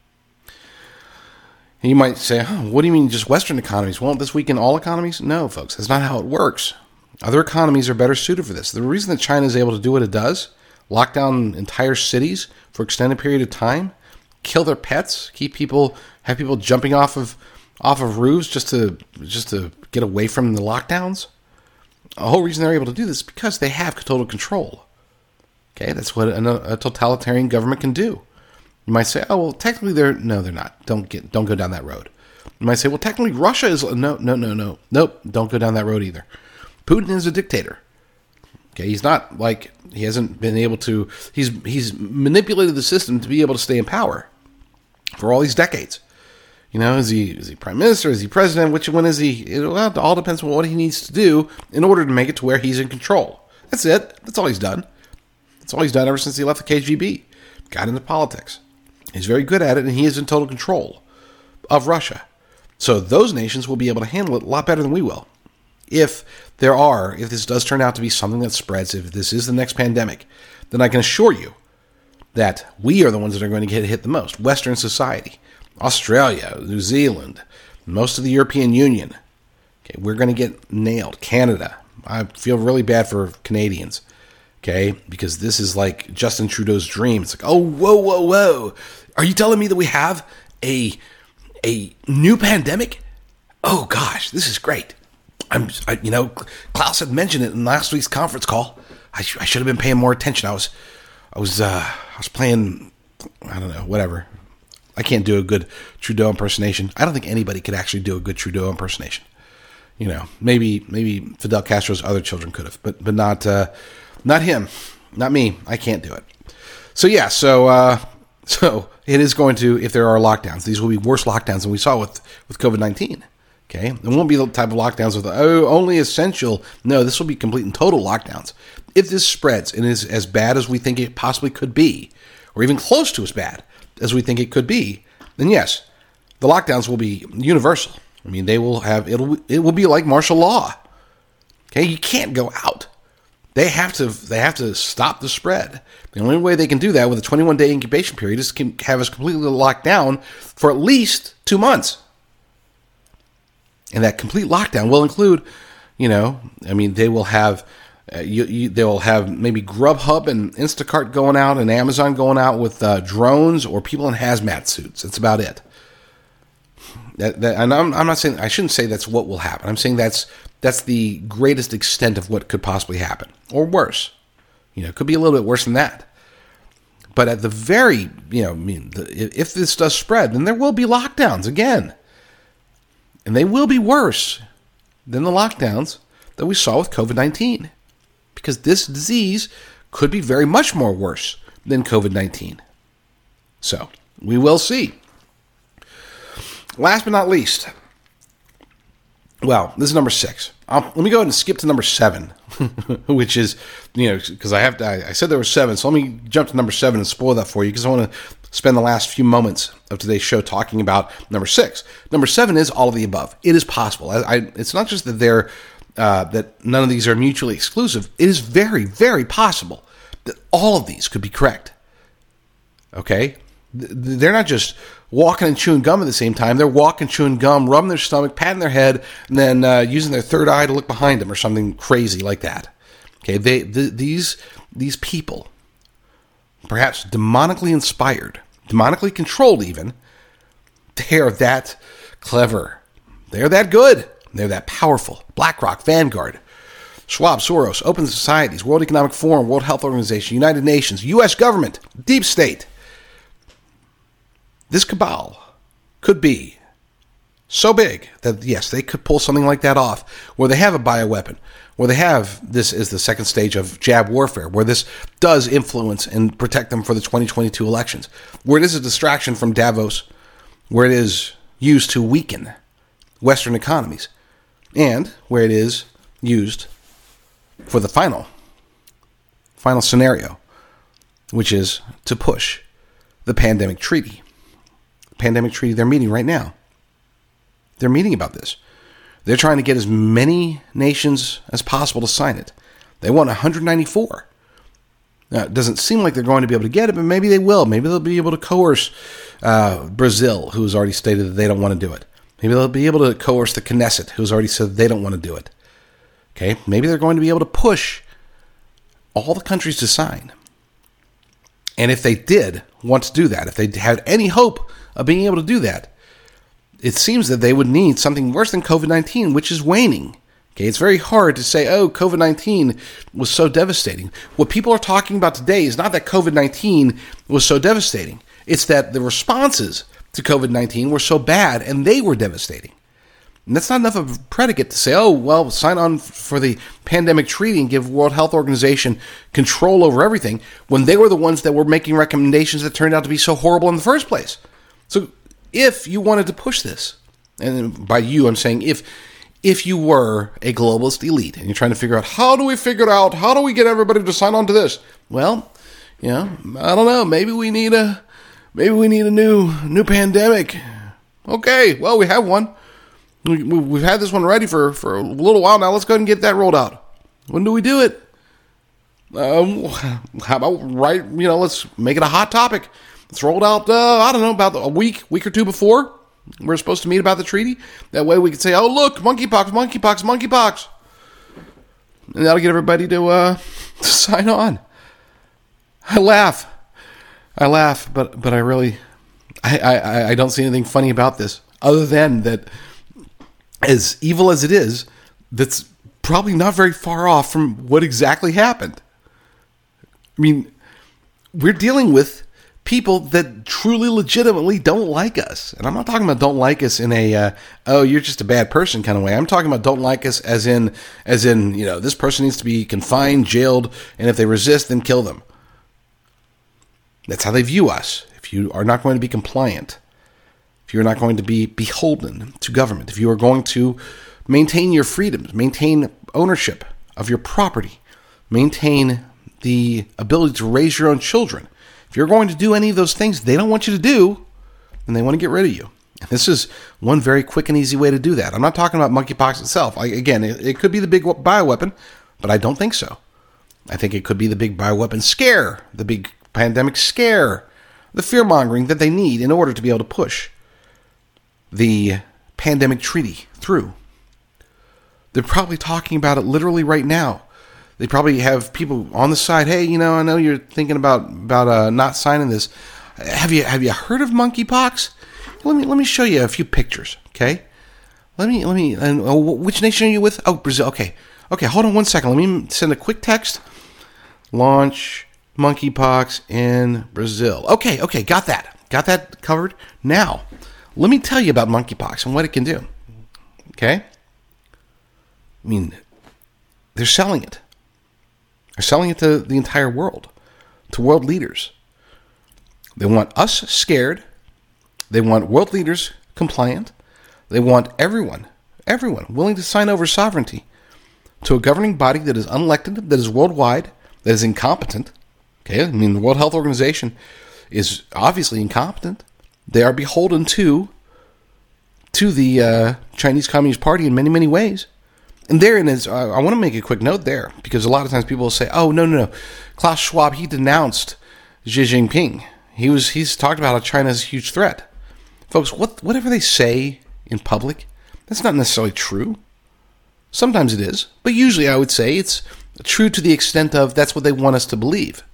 Speaker 1: And you might say, oh, what do you mean just Western economies? Won't this weaken all economies? No, folks, that's not how it works. Other economies are better suited for this. The reason that China is able to do what it does, lock down entire cities for extended period of time, kill their pets, keep people, have people jumping off of off of roofs just to just to get away from the lockdowns. The whole reason they're able to do this is because they have total control. Okay, that's what a, a totalitarian government can do. You might say, oh, well, technically they're, no, they're not. Don't get, don't go down that road. You might say, well, technically Russia is, no, no, no, no, nope, don't go down that road either. Putin is a dictator. Okay, he's not like, he hasn't been able to, he's he's manipulated the system to be able to stay in power for all these decades. You know, is he is he prime minister? Is he president? Which one is he? It, well, it all depends on what he needs to do in order to make it to where he's in control. That's it. That's all he's done. That's all he's done ever since he left the K G B. Got into politics. He's very good at it, and he is in total control of Russia. So those nations will be able to handle it a lot better than we will. If there are, if this does turn out to be something that spreads, if this is the next pandemic, then I can assure you that we are the ones that are going to get hit the most. Western society, Australia, New Zealand, most of the European Union. Okay, we're going to get nailed. Canada. I feel really bad for Canadians. Okay, because this is like Justin Trudeau's dream. It's like, oh, whoa, whoa, whoa. Are you telling me that we have a a new pandemic? Oh, gosh, this is great. I'm, I, you know, Klaus had mentioned it in last week's conference call. I, sh- I should have been paying more attention. I was, I was, uh, I was playing, I don't know, whatever. I can't do a good Trudeau impersonation. I don't think anybody could actually do a good Trudeau impersonation. You know, maybe, maybe Fidel Castro's other children could have, but, but not, uh, not him, not me. I can't do it. So yeah, so, uh, so it is going to, if there are lockdowns, these will be worse lockdowns than we saw with, with COVID nineteen. Okay, it won't be the type of lockdowns with, oh, only essential. No, this will be complete and total lockdowns. If this spreads and is as bad as we think it possibly could be, or even close to as bad as we think it could be, then yes, the lockdowns will be universal. I mean, they will have, it'll, it will be like martial law. Okay, you can't go out. They have to, they have to stop the spread. The only way they can do that with a twenty-one day incubation period is to have us completely locked down for at least two months. And that complete lockdown will include, you know, I mean, they will have, uh, you, you, they will have maybe Grubhub and Instacart going out and Amazon going out with uh, drones or people in hazmat suits. That's about it. That, that, and I'm, I'm not saying, I shouldn't say that's what will happen. I'm saying that's that's the greatest extent of what could possibly happen, or worse. You know, it could be a little bit worse than that. But at the very, you know, I mean, the, if this does spread, then there will be lockdowns again. And they will be worse than the lockdowns that we saw with COVID nineteen. Because this disease could be very much more worse than COVID nineteen. So, we will see. Last but not least, well, this is number six. Um, let me go ahead and skip to number seven, which is, you know, because I have to, I, I said there were seven, so let me jump to number seven and spoil that for you, because I want to spend the last few moments of today's show talking about number six. Number seven is all of the above. It is possible. I, I, it's not just that they're uh, that none of these are mutually exclusive. It is very, very possible that all of these could be correct. Okay? They're not just walking and chewing gum at the same time. They're walking, chewing gum, rubbing their stomach, patting their head, and then uh, using their third eye to look behind them or something crazy like that. Okay, they th- these these people, perhaps demonically inspired, demonically controlled even, they are that clever. They're that good. They're that powerful. BlackRock, Vanguard, Schwab, Soros, Open Societies, World Economic Forum, World Health Organization, United Nations, U S government, deep state. This cabal could be so big that, yes, they could pull something like that off, where they have a bioweapon, where they have, this is the second stage of jab warfare, where this does influence and protect them for the twenty twenty-two elections, where it is a distraction from Davos, where it is used to weaken Western economies, and where it is used for the final, final scenario, which is to push the pandemic treaty. Pandemic treaty they're meeting right now. They're meeting about this. They're trying to get as many nations as possible to sign it. They want one hundred ninety-four. Now, it doesn't seem like they're going to be able to get it, but maybe they will. Maybe they'll be able to coerce uh, Brazil, who's already stated that they don't want to do it. Maybe they'll be able to coerce the Knesset, who's already said they don't want to do it. Okay, maybe they're going to be able to push all the countries to sign. And if they did want to do that, if they had any hope of being able to do that, it seems that they would need something worse than COVID nineteen, which is waning. Okay, it's very hard to say, oh, COVID nineteen was so devastating. What people are talking about today is not that COVID nineteen was so devastating. It's that the responses to COVID nineteen were so bad and they were devastating. And that's not enough of a predicate to say, oh, well, sign on for the pandemic treaty and give World Health Organization control over everything when they were the ones that were making recommendations that turned out to be so horrible in the first place. So if you wanted to push this, and by you, I'm saying if if you were a globalist elite and you're trying to figure out, how do we figure it out? How do we get everybody to sign on to this? Well, you know, I don't know. Maybe we need a maybe we need a new new pandemic. Okay, well, we have one. We, we've had this one ready for, for a little while now. Let's go ahead and get that rolled out. When do we do it? Um, how about right, you know, let's make it a hot topic. Let's roll it out, uh, I don't know, about a week, week or two before we're supposed to meet about the treaty. That way we can say, oh, look, monkeypox, monkeypox, monkeypox. And that'll get everybody to, uh, to sign on. I laugh. I laugh, but, but I really, I, I, I don't see anything funny about this other than that, as evil as it is, that's probably not very far off from what exactly happened. I mean, we're dealing with people that truly, legitimately don't like us. And I'm not talking about don't like us in a, uh, oh, you're just a bad person kind of way. I'm talking about don't like us as in, as in, you know, this person needs to be confined, jailed, and if they resist, then kill them. That's how they view us. If you are not going to be compliant, if you're not going to be beholden to government, if you are going to maintain your freedoms, maintain ownership of your property, maintain the ability to raise your own children, if you're going to do any of those things they don't want you to do, then they want to get rid of you. And this is one very quick and easy way to do that. I'm not talking about monkeypox itself. I, again, it, it could be the big bioweapon, but I don't think so. I think it could be the big bioweapon scare, the big pandemic scare, the fear-mongering that they need in order to be able to push the pandemic treaty through. They're probably talking about it literally right now. They probably have people on the side, hey, you know, I know you're thinking about about uh, not signing this. Have you have you heard of monkeypox? Let me let me show you a few pictures, okay? Let me let me. And uh, which nation are you with? Oh, Brazil. Okay, okay. Hold on one second. Let me send a quick text. Launch monkeypox in Brazil. Okay, okay. Got that. Got that covered. Now, let me tell you about monkeypox and what it can do. Okay? I mean, they're selling it. They're selling it to the entire world, to world leaders. They want us scared. They want world leaders compliant. They want everyone, everyone willing to sign over sovereignty to a governing body that is unelected, that is worldwide, that is incompetent. Okay? I mean, the World Health Organization is obviously incompetent. They are beholden to, to the uh, Chinese Communist Party in many, many ways. And therein is, uh, I want to make a quick note there, because a lot of times people will say, oh, no, no, no. Klaus Schwab, he denounced Xi Jinping. He was, he's talked about how China is a huge threat. Folks, what, whatever they say in public, that's not necessarily true. Sometimes it is, but usually I would say it's true to the extent of that's what they want us to believe.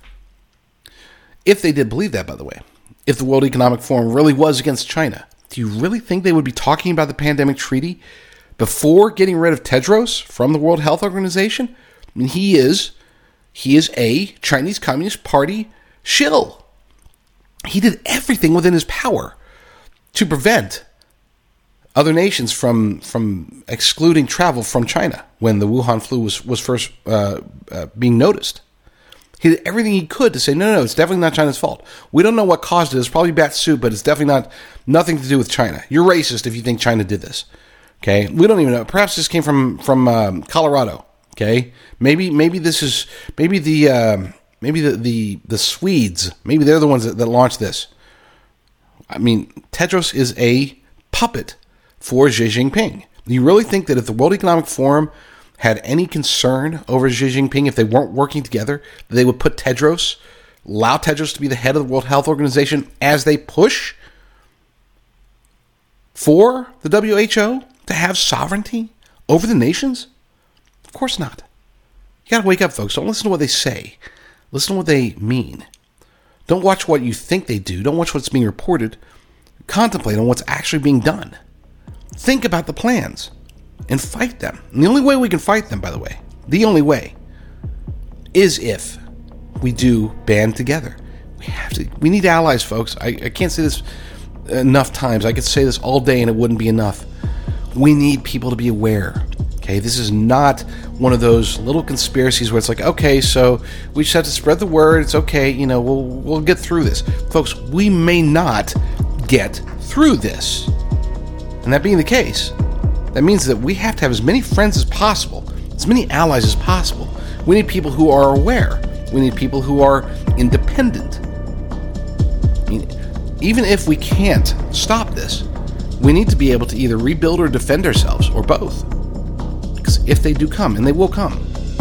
Speaker 1: If they did believe that, by the way, if the World Economic Forum really was against China, do you really think they would be talking about the pandemic treaty before getting rid of Tedros from the World Health Organization? I mean, he is, he is a Chinese Communist Party shill. He did everything within his power to prevent other nations from from excluding travel from China when the Wuhan flu was, was first uh, uh, being noticed. He did everything he could to say, no, no, no, it's definitely not China's fault. We don't know what caused it. It's probably bat soup, but it's definitely not nothing to do with China. You're racist if you think China did this. Okay, we don't even know. Perhaps this came from from um, Colorado. Okay, maybe maybe this is maybe the uh, maybe the, the the Swedes. Maybe they're the ones that, that launched this. I mean, Tedros is a puppet for Xi Jinping. Do you really think that if the World Economic Forum had any concern over Xi Jinping, if they weren't working together, they would put Tedros, allow Tedros to be the head of the World Health Organization as they push for the W H O to have sovereignty over the nations? Of course not. You got to wake up, folks. Don't listen to what they say. Listen to what they mean. Don't watch what you think they do. Don't watch what's being reported. Contemplate on what's actually being done. Think about the plans. and fight them. And the only way we can fight them, by the way, the only way, is if we do band together. We have to. We need allies, folks. I, I can't say this enough times. I could say this all day and it wouldn't be enough. We need people to be aware. Okay, this is not one of those little conspiracies where it's like, okay, so we just have to spread the word. It's okay, you know, we'll we'll get through this, folks. We may not get through this, and that being the case, that means that we have to have as many friends as possible, as many allies as possible. We need people who are aware. We need people who are independent. I mean, even if we can't stop this, we need to be able to either rebuild or defend ourselves, or both. Because if they do come, and they will come,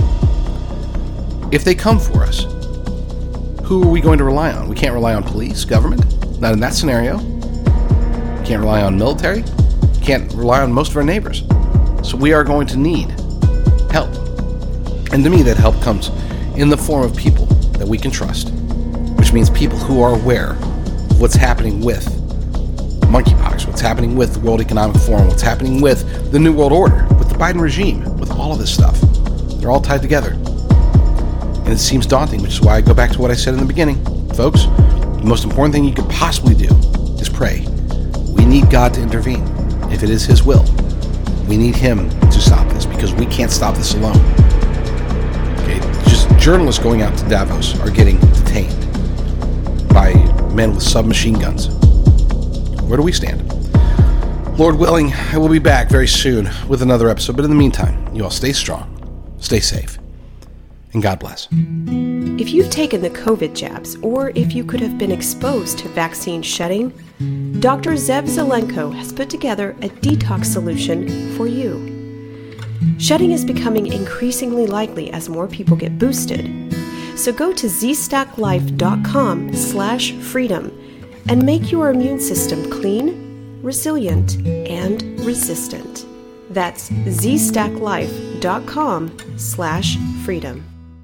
Speaker 1: if they come for us, who are we going to rely on? We can't rely on police, government, not in that scenario. We can't rely on military. We can't rely on most of our neighbors. So we are going to need help. And to me, that help comes in the form of people that we can trust, which means people who are aware of what's happening with monkeypox, what's happening with the World Economic Forum, what's happening with the New World Order, with the Biden regime, with all of this stuff. They're all tied together. And it seems daunting, which is why I go back to what I said in the beginning. Folks, the most important thing you could possibly do is pray. We need God to intervene. If it is His will, we need Him to stop this, because we can't stop this alone. Okay, just journalists going out to Davos are getting detained by men with submachine guns. Where do we stand? Lord willing, I will be back very soon with another episode. But in the meantime, you all stay strong, stay safe, and God bless.
Speaker 2: If you've taken the COVID jabs, or if you could have been exposed to vaccine shedding, Doctor Zev Zelenko has put together a detox solution for you. Shedding is becoming increasingly likely as more people get boosted. So go to z stack life dot com slash freedom and make your immune system clean, resilient, and resistant. That's z stack life dot com slash freedom.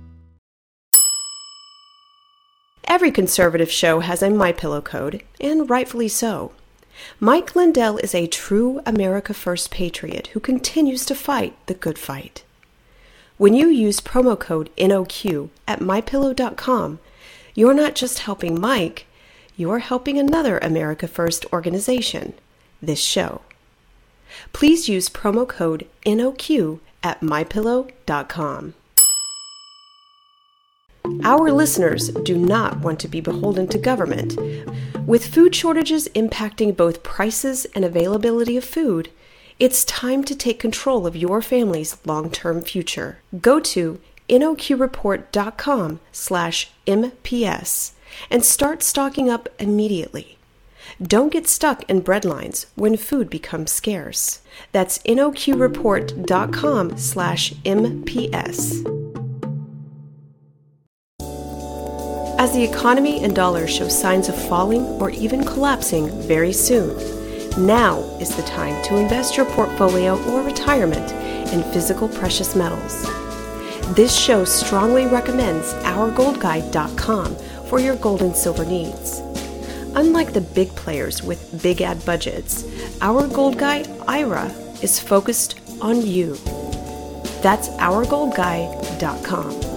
Speaker 2: Every conservative show has a MyPillow code, and rightfully so. Mike Lindell is a true America First patriot who continues to fight the good fight. When you use promo code N O Q at my pillow dot com, you're not just helping Mike, you're helping another America First organization, this show. Please use promo code N O Q at my pillow dot com. Our listeners do not want to be beholden to government. With food shortages impacting both prices and availability of food, it's time to take control of your family's long-term future. Go to N O Q report dot com slash M P S and start stocking up immediately. Don't get stuck in breadlines when food becomes scarce. That's N O Q report dot com slash M P S. As the economy and dollar show signs of falling or even collapsing very soon, now is the time to invest your portfolio or retirement in physical precious metals. This show strongly recommends our gold guide dot com for your gold and silver needs. Unlike the big players with big ad budgets, our Gold Guy, I R A, is focused on you. That's our gold guy dot com.